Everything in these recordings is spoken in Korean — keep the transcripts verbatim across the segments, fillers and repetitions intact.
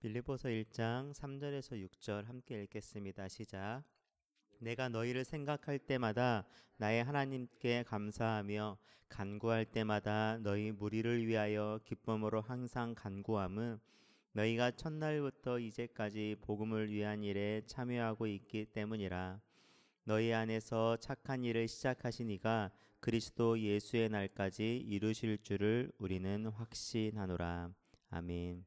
빌립보서 일 장 삼 절에서 육 절 함께 읽겠습니다. 시작. 내가 너희를 생각할 때마다 나의 하나님께 감사하며 간구할 때마다 너희 무리를 위하여 기쁨으로 항상 간구함은 너희가 첫날부터 이제까지 복음을 위한 일에 참여하고 있기 때문이라. 너희 안에서 착한 일을 시작하신 이가 그리스도 예수의 날까지 이루실 줄을 우리는 확신하노라. 아멘.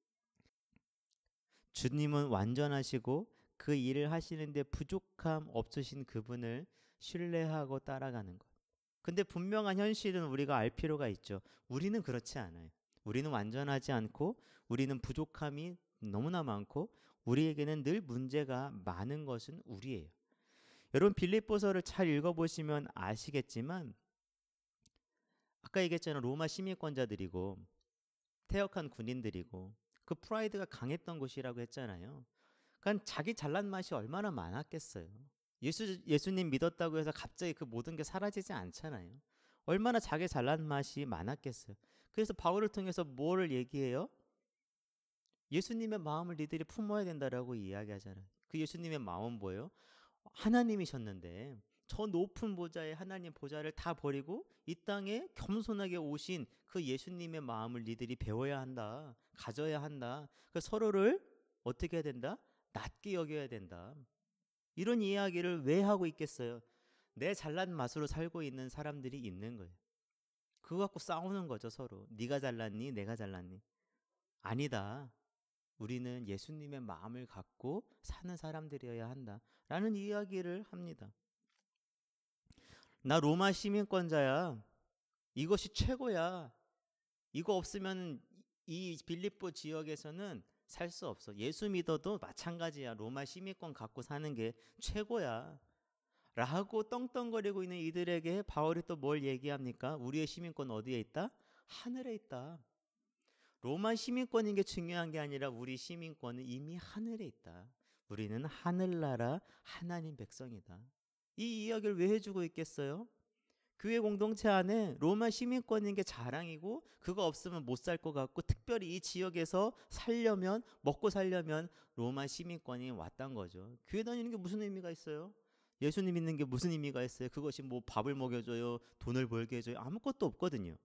주님은 완전하시고 그 일을 하시는데 부족함 없으신 그분을 신뢰하고 따라가는 것. 근데 분명한 현실은 우리가 알 필요가 있죠. 우리는 그렇지 않아요. 우리는 완전하지 않고 우리는 부족함이 너무나 많고 우리에게는 늘 문제가 많은 것은 우리예요. 여러분 빌립보서를 잘 읽어보시면 아시겠지만 아까 얘기했잖아요. 로마 시민권자들이고 퇴역한 군인들이고 그 프라이드가 강했던 곳이라고 했잖아요. 그러니까 자기 잘난 맛이 얼마나 많았겠어요. 예수, 예수님 믿었다고 해서 갑자기 그 모든 게 사라지지 않잖아요. 얼마나 자기 잘난 맛이 많았겠어요. 그래서 바울을 통해서 뭐를 얘기해요? 예수님의 마음을 니들이 품어야 된다라고 이야기하잖아요. 그 예수님의 마음은 뭐예요? 하나님이셨는데 저 높은 보좌에 하나님 보좌를 다 버리고 이 땅에 겸손하게 오신 그 예수님의 마음을 니들이 배워야 한다. 가져야 한다. 그 서로를 어떻게 해야 된다? 낮게 여겨야 된다. 이런 이야기를 왜 하고 있겠어요? 내 잘난 맛으로 살고 있는 사람들이 있는 거예요. 그거 갖고 싸우는 거죠, 서로. 네가 잘났니? 내가 잘났니? 아니다. 우리는 예수님의 마음을 갖고 사는 사람들이어야 한다. 라는 이야기를 합니다. 나 로마 시민권자야. 이것이 최고야. 이거 없으면 이 빌립보 지역에서는 살 수 없어. 예수 믿어도 마찬가지야. 로마 시민권 갖고 사는 게 최고야. 라고 떵떵거리고 있는 이들에게 바울이 또 뭘 얘기합니까? 우리의 시민권 어디에 있다? 하늘에 있다. 로마 시민권인 게 중요한 게 아니라 우리 시민권은 이미 하늘에 있다. 우리는 하늘나라 하나님 백성이다. 이 이야기를 왜 해주고 있겠어요? 교회 공동체 안에 로마 시민권인 게 자랑이고 그거 없으면 못 살 것 같고 특별히 이 지역에서 살려면 먹고 살려면 로마 시민권이 왔단 거죠. 교회 다니는 게 무슨 의미가 있어요? 예수님 믿는 게 무슨 의미가 있어요? 그것이 뭐 밥을 먹여줘요? 돈을 벌게 해줘요? 아무것도 없거든요.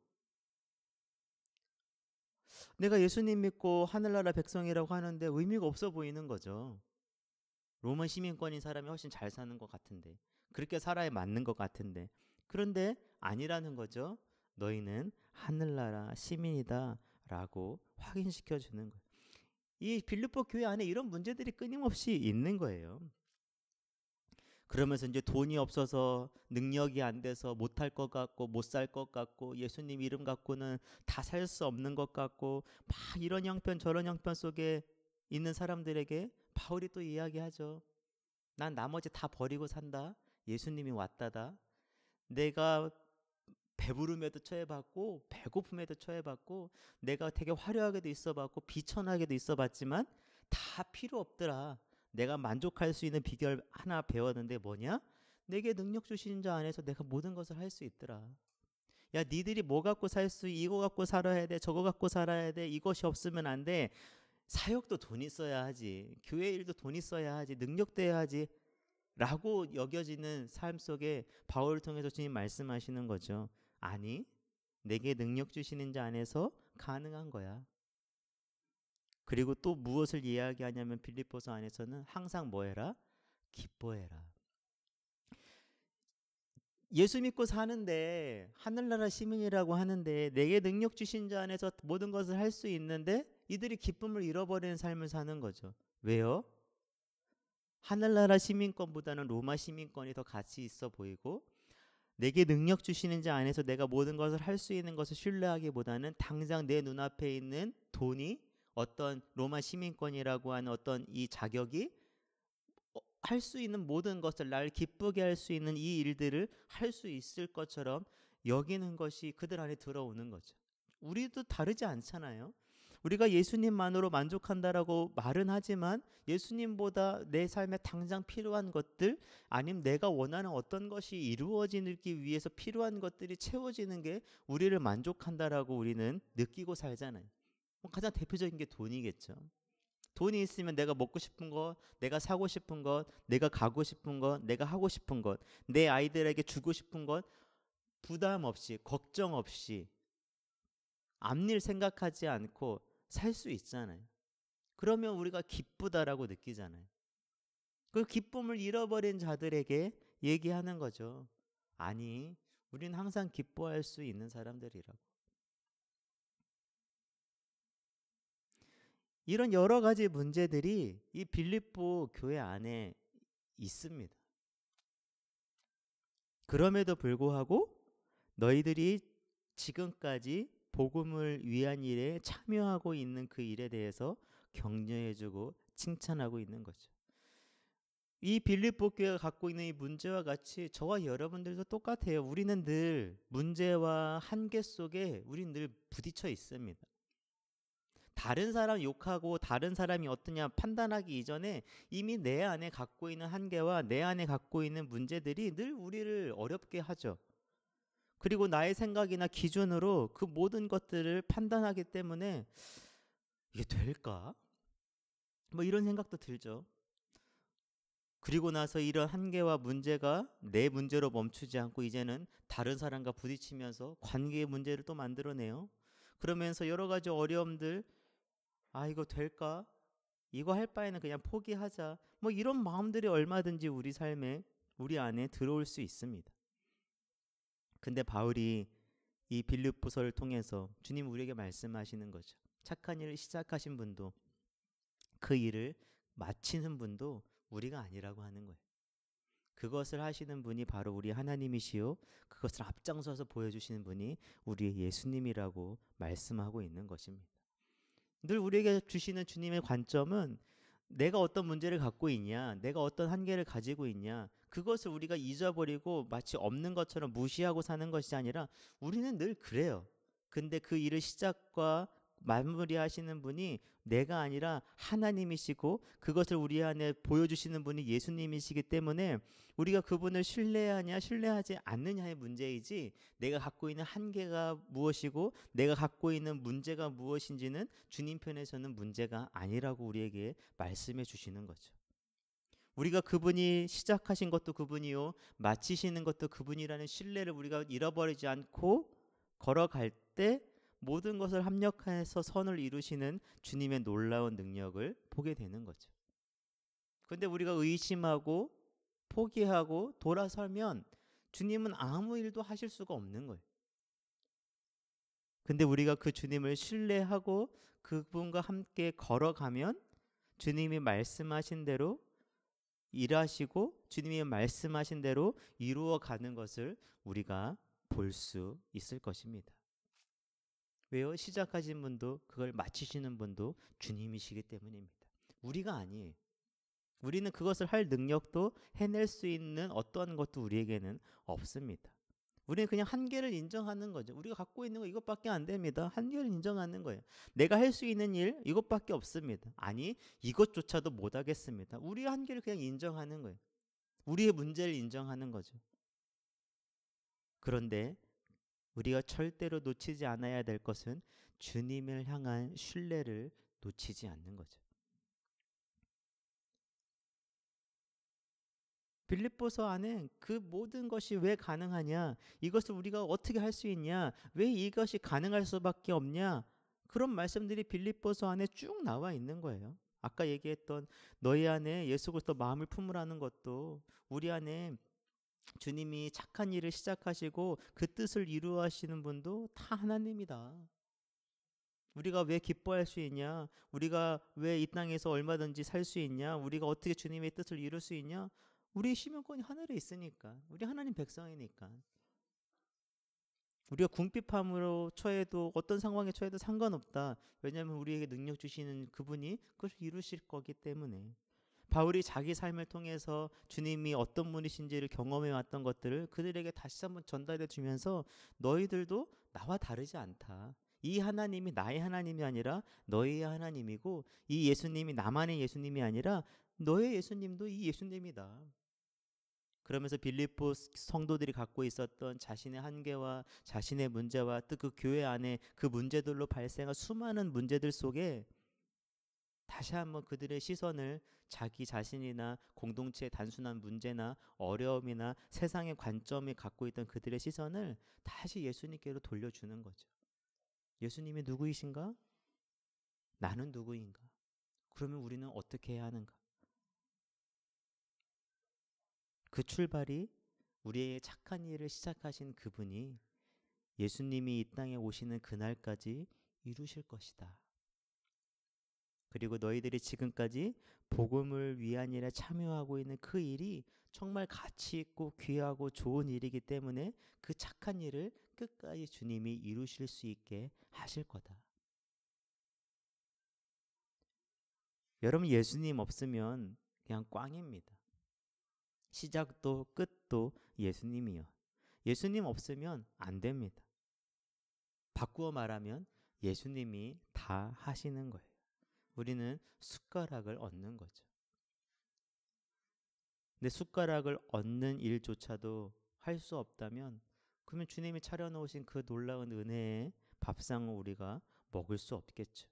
내가 예수님 믿고 하늘나라 백성이라고 하는데 의미가 없어 보이는 거죠. 로마 시민권인 사람이 훨씬 잘 사는 것 같은데 그렇게 살아야 맞는 것 같은데 그런데 아니라는 거죠. 너희는 하늘나라 시민이다 라고 확인시켜 주는 거예요. 이 빌립보 교회 안에 이런 문제들이 끊임없이 있는 거예요. 그러면서 이제 돈이 없어서 능력이 안 돼서 못할 것 같고 못 살 것 같고 예수님 이름 갖고는 다 살 수 없는 것 같고 막 이런 형편 저런 형편 속에 있는 사람들에게 바울이 또 이야기하죠. 난 나머지 다 버리고 산다. 예수님이 왔다다. 내가 배부름에도 처해봤고 배고픔에도 처해봤고 내가 되게 화려하게도 있어봤고 비천하게도 있어봤지만 다 필요 없더라. 내가 만족할 수 있는 비결 하나 배웠는데 뭐냐? 내게 능력 주시는 자 안에서 내가 모든 것을 할 수 있더라. 야 니들이 뭐 갖고 살 수 이거 갖고 살아야 돼 저거 갖고 살아야 돼 이것이 없으면 안 돼. 사역도 돈 있어야 하지. 교회 일도 돈 있어야 하지. 능력돼야 하지. 라고 여겨지는 삶 속에 바울을 통해서 주님 말씀하시는 거죠. 아니, 내게 능력 주시는 자 안에서 가능한 거야. 그리고 또 무엇을 이야기하냐면 빌립보서 안에서는 항상 뭐 해라? 기뻐해라. 예수 믿고 사는데 하늘나라 시민이라고 하는데 내게 능력 주신 자 안에서 모든 것을 할 수 있는데 이들이 기쁨을 잃어버리는 삶을 사는 거죠. 왜요? 하늘나라 시민권보다는 로마 시민권이 더 가치 있어 보이고 내게 능력 주시는 자 안에서 내가 모든 것을 할 수 있는 것을 신뢰하기보다는 당장 내 눈앞에 있는 돈이 어떤 로마 시민권이라고 하는 어떤 이 자격이 할 수 있는 모든 것을 나를 기쁘게 할 수 있는 이 일들을 할 수 있을 것처럼 여기는 것이 그들 안에 들어오는 거죠. 우리도 다르지 않잖아요. 우리가 예수님만으로 만족한다라고 말은 하지만 예수님보다 내 삶에 당장 필요한 것들 아니면 내가 원하는 어떤 것이 이루어지기 위해서 필요한 것들이 채워지는 게 우리를 만족한다라고 우리는 느끼고 살잖아요. 가장 대표적인 게 돈이겠죠. 돈이 있으면 내가 먹고 싶은 것, 내가 사고 싶은 것, 내가 가고 싶은 것, 내가 하고 싶은 것, 내 아이들에게 주고 싶은 것 부담 없이, 걱정 없이, 앞일 생각하지 않고 살 수 있잖아요. 그러면 우리가 기쁘다라고 느끼잖아요. 그 기쁨을 잃어버린 자들에게 얘기하는 거죠. 아니, 우린 항상 기뻐할 수 있는 사람들이라고. 이런 여러 가지 문제들이 이 빌립보 교회 안에 있습니다. 그럼에도 불구하고 너희들이 지금까지 복음을 위한 일에 참여하고 있는 그 일에 대해서 격려해주고 칭찬하고 있는 거죠. 이 빌립보 교회가 갖고 있는 이 문제와 같이 저와 여러분들도 똑같아요. 우리는 늘 문제와 한계 속에 우리는 늘 부딪혀 있습니다. 다른 사람 욕하고 다른 사람이 어떠냐 판단하기 이전에 이미 내 안에 갖고 있는 한계와 내 안에 갖고 있는 문제들이 늘 우리를 어렵게 하죠. 그리고 나의 생각이나 기준으로 그 모든 것들을 판단하기 때문에 이게 될까? 뭐 이런 생각도 들죠. 그리고 나서 이런 한계와 문제가 내 문제로 멈추지 않고 이제는 다른 사람과 부딪히면서 관계의 문제를 또 만들어내요. 그러면서 여러 가지 어려움들, 아 이거 될까? 이거 할 바에는 그냥 포기하자. 뭐 이런 마음들이 얼마든지 우리 삶에, 우리 안에 들어올 수 있습니다. 근데 바울이 이 빌립보서를 통해서 주님 우리에게 말씀하시는 거죠. 착한 일을 시작하신 분도 그 일을 마치는 분도 우리가 아니라고 하는 거예요. 그것을 하시는 분이 바로 우리 하나님이시요, 그것을 앞장서서 보여주시는 분이 우리의 예수님이라고 말씀하고 있는 것입니다. 늘 우리에게 주시는 주님의 관점은 내가 어떤 문제를 갖고 있냐, 내가 어떤 한계를 가지고 있냐, 그것을 우리가 잊어버리고 마치 없는 것처럼 무시하고 사는 것이 아니라 우리는 늘 그래요. 근데 그 일을 시작과 마무리하시는 분이 내가 아니라 하나님이시고 그것을 우리 안에 보여주시는 분이 예수님이시기 때문에 우리가 그분을 신뢰하냐 신뢰하지 않느냐의 문제이지, 내가 갖고 있는 한계가 무엇이고 내가 갖고 있는 문제가 무엇인지는 주님 편에서는 문제가 아니라고 우리에게 말씀해 주시는 거죠. 우리가 그분이 시작하신 것도 그분이요 마치시는 것도 그분이라는 신뢰를 우리가 잃어버리지 않고 걸어갈 때 모든 것을 합력해서 선을 이루시는 주님의 놀라운 능력을 보게 되는 거죠. 그런데 우리가 의심하고 포기하고 돌아서면 주님은 아무 일도 하실 수가 없는 거예요. 근데 우리가 그 주님을 신뢰하고 그분과 함께 걸어가면 주님이 말씀하신 대로 일하시고 주님이 말씀하신 대로 이루어가는 것을 우리가 볼 수 있을 것입니다. 왜요? 시작하신 분도 그걸 마치시는 분도 주님이시기 때문입니다. 우리가 아니에요. 우리는 그것을 할 능력도 해낼 수 있는 어떠한 것도 우리에게는 없습니다. 우리는 그냥 한계를 인정하는 거죠. 우리가 갖고 있는 거 이것밖에 안 됩니다. 한계를 인정하는 거예요. 내가 할 수 있는 일 이것밖에 없습니다. 아니 이것조차도 못하겠습니다. 우리의 한계를 그냥 인정하는 거예요. 우리의 문제를 인정하는 거죠. 그런데 우리가 절대로 놓치지 않아야 될 것은 주님을 향한 신뢰를 놓치지 않는 거죠. 빌립보서 안에 그 모든 것이 왜 가능하냐, 이것을 우리가 어떻게 할 수 있냐, 왜 이것이 가능할 수밖에 없냐, 그런 말씀들이 빌립보서 안에 쭉 나와 있는 거예요. 아까 얘기했던 너희 안에 예수 그리스도 마음을 품으라는 것도 우리 안에 주님이 착한 일을 시작하시고 그 뜻을 이루어 하시는 분도 다 하나님이다. 우리가 왜 기뻐할 수 있냐, 우리가 왜 이 땅에서 얼마든지 살 수 있냐, 우리가 어떻게 주님의 뜻을 이룰 수 있냐, 우리의 시민권이 하늘에 있으니까, 우리 하나님 백성이니까. 우리가 궁핍함으로 처해도 어떤 상황에 처해도 상관없다. 왜냐하면 우리에게 능력 주시는 그분이 그것을 이루실 거기 때문에. 바울이 자기 삶을 통해서 주님이 어떤 분이신지를 경험해 왔던 것들을 그들에게 다시 한번 전달해 주면서 너희들도 나와 다르지 않다. 이 하나님이 나의 하나님이 아니라 너희의 하나님이고, 이 예수님이 나만의 예수님이 아니라 너의 예수님도 이 예수님이다. 그러면서 빌립보 성도들이 갖고 있었던 자신의 한계와 자신의 문제와 또 그 교회 안에 그 문제들로 발생한 수많은 문제들 속에 다시 한번 그들의 시선을 자기 자신이나 공동체의 단순한 문제나 어려움이나 세상의 관점이 갖고 있던 그들의 시선을 다시 예수님께로 돌려주는 거죠. 예수님이 누구이신가? 나는 누구인가? 그러면 우리는 어떻게 해야 하는가? 그 출발이 우리의 착한 일을 시작하신 그분이 예수님이 이 땅에 오시는 그날까지 이루실 것이다. 그리고 너희들이 지금까지 복음을 위한 일에 참여하고 있는 그 일이 정말 가치 있고 귀하고 좋은 일이기 때문에 그 착한 일을 끝까지 주님이 이루실 수 있게 하실 거다. 여러분, 예수님 없으면 그냥 꽝입니다. 시작도 끝도 예수님이요. 예수님 없으면 안 됩니다. 바꾸어 말하면 예수님이 다 하시는 거예요. 우리는 숟가락을 얻는 거죠. 근데 숟가락을 얻는 일조차도 할 수 없다면 그러면 주님이 차려놓으신 그 놀라운 은혜의 밥상을 우리가 먹을 수 없겠죠.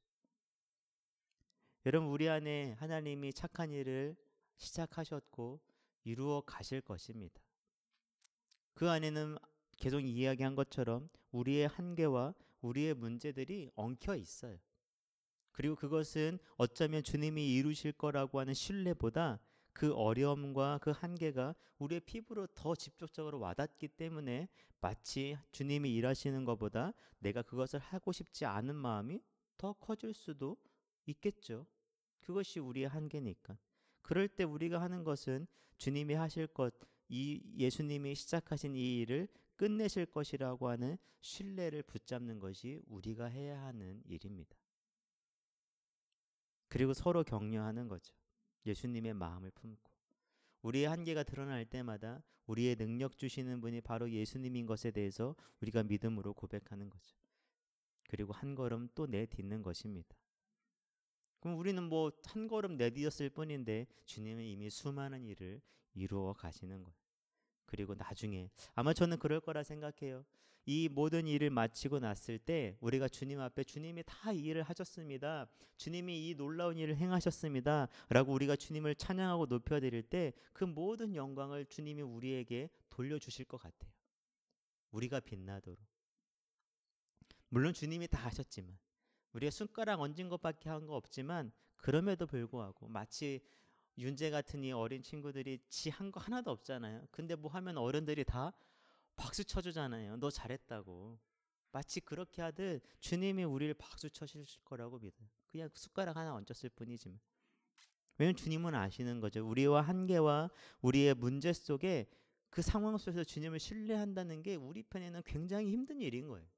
여러분, 우리 안에 하나님이 착한 일을 시작하셨고 이루어 가실 것입니다. 그 안에는 계속 이야기한 것처럼 우리의 한계와 우리의 문제들이 엉켜 있어요. 그리고 그것은 어쩌면 주님이 이루실 거라고 하는 신뢰보다 그 어려움과 그 한계가 우리의 피부로 더 직접적으로 와닿기 때문에 마치 주님이 일하시는 것보다 내가 그것을 하고 싶지 않은 마음이 더 커질 수도 있겠죠. 그것이 우리의 한계니까. 그럴 때 우리가 하는 것은 주님이 하실 것, 이 예수님이 시작하신 이 일을 끝내실 것이라고 하는 신뢰를 붙잡는 것이 우리가 해야 하는 일입니다. 그리고 서로 격려하는 거죠. 예수님의 마음을 품고 우리의 한계가 드러날 때마다 우리의 능력 주시는 분이 바로 예수님인 것에 대해서 우리가 믿음으로 고백하는 거죠. 그리고 한 걸음 또 내딛는 것입니다. 그럼 우리는 뭐 한 걸음 내딛었을 뿐인데 주님은 이미 수많은 일을 이루어 가시는 거예요. 그리고 나중에 아마 저는 그럴 거라 생각해요. 이 모든 일을 마치고 났을 때 우리가 주님 앞에 주님이 다 이 일을 하셨습니다. 주님이 이 놀라운 일을 행하셨습니다. 라고 우리가 주님을 찬양하고 높여드릴 때 그 모든 영광을 주님이 우리에게 돌려주실 것 같아요. 우리가 빛나도록. 물론 주님이 다 하셨지만 우리가 손가락 얹은 것밖에 한 거 없지만 그럼에도 불구하고 마치 윤재 같은 이 어린 친구들이 지 한 거 하나도 없잖아요. 근데 뭐 하면 어른들이 다 박수 쳐주잖아요. 너 잘했다고. 마치 그렇게 하듯 주님이 우리를 박수 쳐주실 거라고 믿어요. 그냥 숟가락 하나 얹었을 뿐이지만. 왜냐면 주님은 아시는 거죠. 우리와 한계와 우리의 문제 속에 그 상황 속에서 주님을 신뢰한다는 게 우리 편에는 굉장히 힘든 일인 거예요.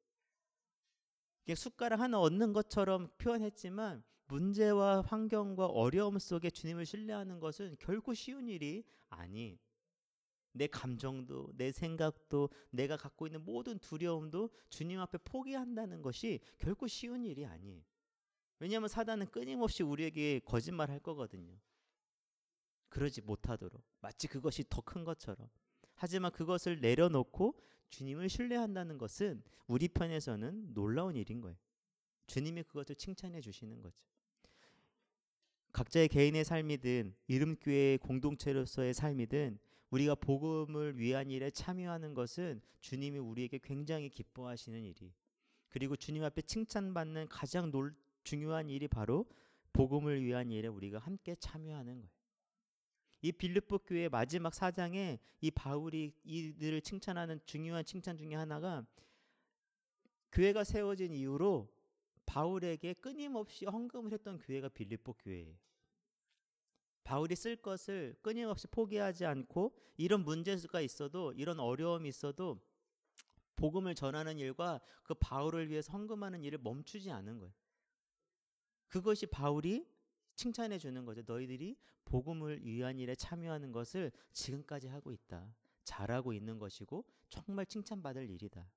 숟가락 하나 얻는 것처럼 표현했지만 문제와 환경과 어려움 속에 주님을 신뢰하는 것은 결코 쉬운 일이 아니. 내 감정도 내 생각도 내가 갖고 있는 모든 두려움도 주님 앞에 포기한다는 것이 결코 쉬운 일이 아니에요. 왜냐하면 사단은 끊임없이 우리에게 거짓말할 거거든요. 그러지 못하도록 마치 그것이 더 큰 것처럼. 하지만 그것을 내려놓고 주님을 신뢰한다는 것은 우리 편에서는 놀라운 일인 거예요. 주님이 그것을 칭찬해 주시는 거죠. 각자의 개인의 삶이든 이름교회의 공동체로서의 삶이든 우리가 복음을 위한 일에 참여하는 것은 주님이 우리에게 굉장히 기뻐하시는 일이, 그리고 주님 앞에 칭찬받는 가장 놀, 중요한 일이 바로 복음을 위한 일에 우리가 함께 참여하는 거예요. 이 빌립보 교회 마지막 사 장에 이 바울이 이들을 칭찬하는 중요한 칭찬 중에 하나가 교회가 세워진 이후로 바울에게 끊임없이 헌금을 했던 교회가 빌립보 교회예요. 바울이 쓸 것을 끊임없이 포기하지 않고 이런 문제가 있어도 이런 어려움이 있어도 복음을 전하는 일과 그 바울을 위해서 헌금하는 일을 멈추지 않은 거예요. 그것이 바울이 칭찬해 주는 거죠. 너희들이 복음을 위한 일에 참여하는 것을 지금까지 하고 있다. 잘하고 있는 것이고 정말 칭찬받을 일이다.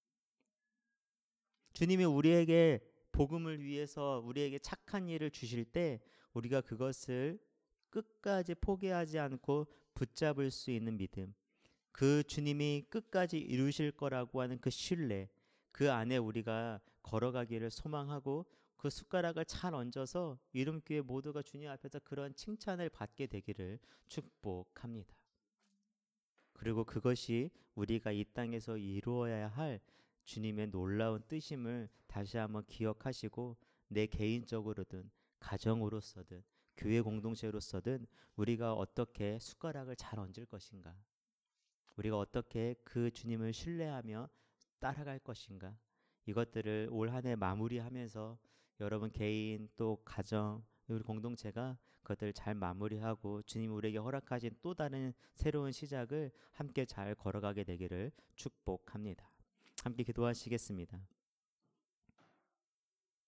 주님이 우리에게 복음을 위해서 우리에게 착한 일을 주실 때 우리가 그것을 끝까지 포기하지 않고 붙잡을 수 있는 믿음, 그 주님이 끝까지 이루실 거라고 하는 그 신뢰, 그 안에 우리가 걸어가기를 소망하고 그 숟가락을 잘 얹어서 이름교회 모두가 주님 앞에서 그런 칭찬을 받게 되기를 축복합니다. 그리고 그것이 우리가 이 땅에서 이루어야 할 주님의 놀라운 뜻임을 다시 한번 기억하시고 내 개인적으로든 가정으로서든 교회 공동체로서든 우리가 어떻게 숟가락을 잘 얹을 것인가, 우리가 어떻게 그 주님을 신뢰하며 따라갈 것인가, 이것들을 올 한 해 마무리하면서 여러분 개인 또 가정 우리 공동체가 그것들을 잘 마무리하고 주님 우리에게 허락하신 또 다른 새로운 시작을 함께 잘 걸어가게 되기를 축복합니다. 함께 기도하시겠습니다.